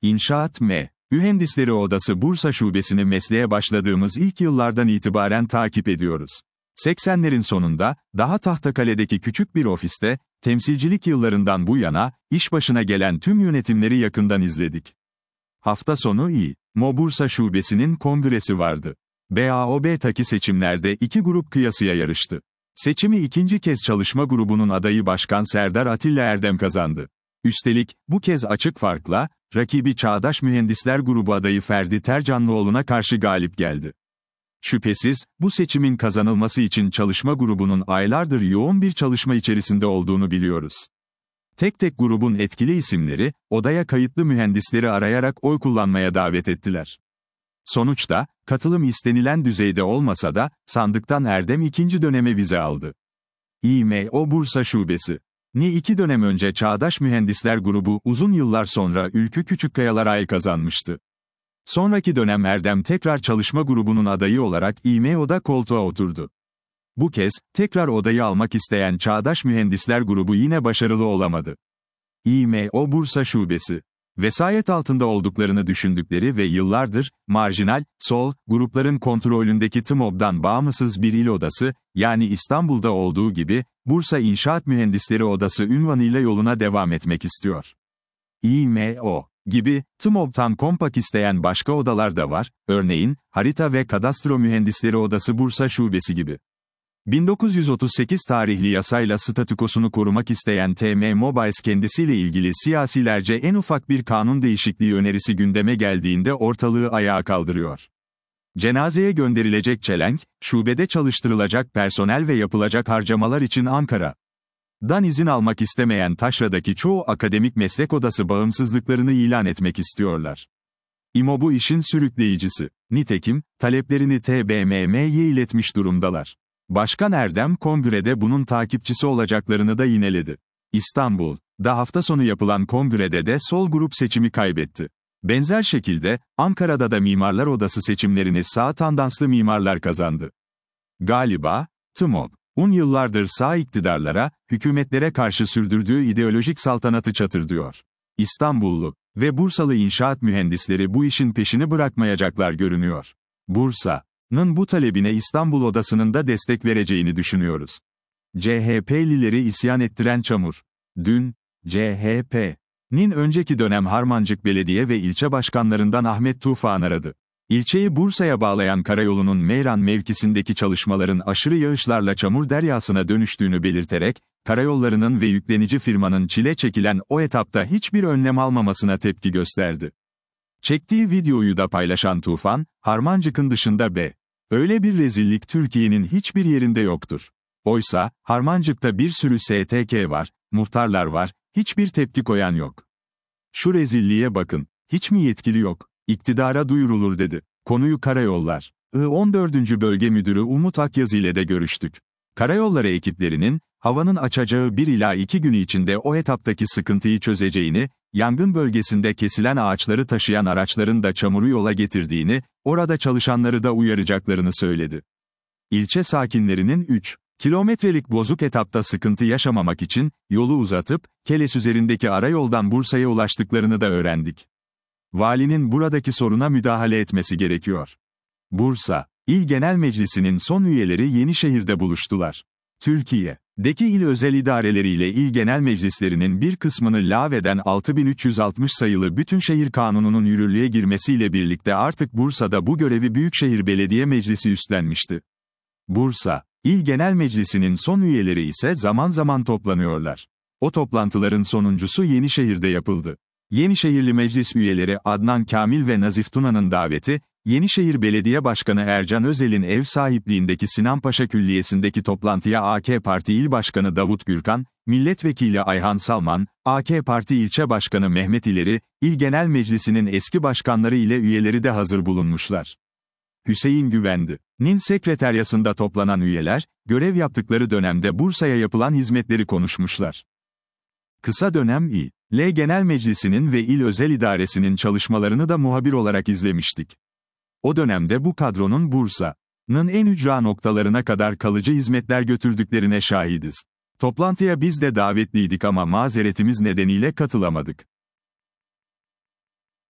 İnşaat Mühendisleri Odası Bursa Şubesini mesleğe başladığımız ilk yıllardan itibaren takip ediyoruz. 80'lerin sonunda, daha Tahtakale'deki küçük bir ofiste, temsilcilik yıllarından bu yana, iş başına gelen tüm yönetimleri yakından izledik. Hafta sonu Bursa Şubesi'nin kongresi vardı. BAOB'taki seçimlerde iki grup kıyasıya yarıştı. Seçimi ikinci kez çalışma grubunun adayı Başkan Serdar Atilla Erdem kazandı. Üstelik, bu kez açık farkla, rakibi Çağdaş Mühendisler Grubu adayı Ferdi Tercanlıoğlu'na karşı galip geldi. Şüphesiz, bu seçimin kazanılması için çalışma grubunun aylardır yoğun bir çalışma içerisinde olduğunu biliyoruz. Tek tek grubun etkili isimleri, odaya kayıtlı mühendisleri arayarak oy kullanmaya davet ettiler. Sonuçta, katılım istenilen düzeyde olmasa da, sandıktan Erdem ikinci döneme vize aldı. İMO Bursa Şubesi. 2 dönem önce Çağdaş Mühendisler Grubu uzun yıllar sonra Ülkü Küçükkayalar kazanmıştı. Sonraki dönem Erdem tekrar çalışma grubunun adayı olarak İMO'da koltuğa oturdu. Bu kez, tekrar odayı almak isteyen Çağdaş Mühendisler Grubu yine başarılı olamadı. İMO Bursa Şubesi. Vesayet altında olduklarını düşündükleri ve yıllardır, marjinal, sol, grupların kontrolündeki TMOB'dan bağımsız bir il odası, yani İstanbul'da olduğu gibi, Bursa İnşaat Mühendisleri Odası unvanıyla yoluna devam etmek istiyor. İMO gibi, TMOB'tan kompak isteyen başka odalar da var, örneğin, Harita ve Kadastro Mühendisleri Odası Bursa Şubesi gibi. 1938 tarihli yasayla statükosunu korumak isteyen TM Mobiles kendisiyle ilgili siyasilerce en ufak bir kanun değişikliği önerisi gündeme geldiğinde ortalığı ayağa kaldırıyor. Cenazeye gönderilecek çelenk, şubede çalıştırılacak personel ve yapılacak harcamalar için Ankara'dan izin almak istemeyen taşradaki çoğu akademik meslek odası bağımsızlıklarını ilan etmek istiyorlar. İMO bu işin sürükleyicisi. Nitekim, taleplerini TBMM'ye iletmiş durumdalar. Başkan Erdem kongrede bunun takipçisi olacaklarını da yineledi. İstanbul'da hafta sonu yapılan kongrede de sol grup seçimi kaybetti. Benzer şekilde, Ankara'da da Mimarlar Odası seçimlerini sağ tandanslı mimarlar kazandı. Galiba, TMOB'un yıllardır sağ iktidarlara, hükümetlere karşı sürdürdüğü ideolojik saltanatı çatırdıyor. İstanbullu ve Bursalı inşaat mühendisleri bu işin peşini bırakmayacaklar görünüyor. Bursa'nın bu talebine İstanbul Odası'nın da destek vereceğini düşünüyoruz. CHP'lileri isyan ettiren çamur. Dün, CHP'nin önceki dönem Harmancık Belediye ve ilçe başkanlarından Ahmet Tufan aradı. İlçeyi Bursa'ya bağlayan karayolunun Meyran mevkisindeki çalışmaların aşırı yağışlarla çamur deryasına dönüştüğünü belirterek, karayollarının ve yüklenici firmanın çile çekilen o etapta hiçbir önlem almamasına tepki gösterdi. Çektiği videoyu da paylaşan Tufan, Harmancık'ın dışında öyle bir rezillik Türkiye'nin hiçbir yerinde yoktur. Oysa, Harmancık'ta bir sürü STK var, muhtarlar var, hiçbir tepki koyan yok. Şu rezilliğe bakın, hiç mi yetkili yok, iktidara duyurulur dedi. Konuyu Karayollar, 14. Bölge Müdürü Umut Akyazı ile de görüştük. Karayolları ekiplerinin, havanın açacağı 1 ila 2 gün içinde o etaptaki sıkıntıyı çözeceğini, yangın bölgesinde kesilen ağaçları taşıyan araçların da çamuru yola getirdiğini, orada çalışanları da uyaracaklarını söyledi. İlçe sakinlerinin 3 kilometrelik bozuk etapta sıkıntı yaşamamak için, yolu uzatıp, Keles üzerindeki arayoldan Bursa'ya ulaştıklarını da öğrendik. Valinin buradaki soruna müdahale etmesi gerekiyor. Bursa İl Genel Meclisi'nin son üyeleri Yenişehir'de buluştular. Türkiye'deki il özel idareleriyle il genel meclislerinin bir kısmını lağveden 6360 sayılı Bütünşehir Kanunu'nun yürürlüğe girmesiyle birlikte artık Bursa'da bu görevi Büyükşehir Belediye Meclisi üstlenmişti. Bursa İl Genel Meclisi'nin son üyeleri ise zaman zaman toplanıyorlar. O toplantıların sonuncusu Yenişehir'de yapıldı. Yenişehirli meclis üyeleri Adnan Kamil ve Nazif Tuna'nın daveti, Yenişehir Belediye Başkanı Ercan Özel'in ev sahipliğindeki Sinanpaşa Külliyesi'ndeki toplantıya AK Parti İl Başkanı Davut Gürkan, Milletvekili Ayhan Salman, AK Parti İlçe Başkanı Mehmet İleri, İl Genel Meclisi'nin eski başkanları ile üyeleri de hazır bulunmuşlar. Hüseyin Güvendi'nin sekreteryasında toplanan üyeler, görev yaptıkları dönemde Bursa'ya yapılan hizmetleri konuşmuşlar. Kısa dönem İl Genel Meclisi'nin ve İl Özel İdaresi'nin çalışmalarını da muhabir olarak izlemiştik. O dönemde bu kadronun Bursa'nın en ücra noktalarına kadar kalıcı hizmetler götürdüklerine şahidiz. Toplantıya biz de davetliydik ama mazeretimiz nedeniyle katılamadık.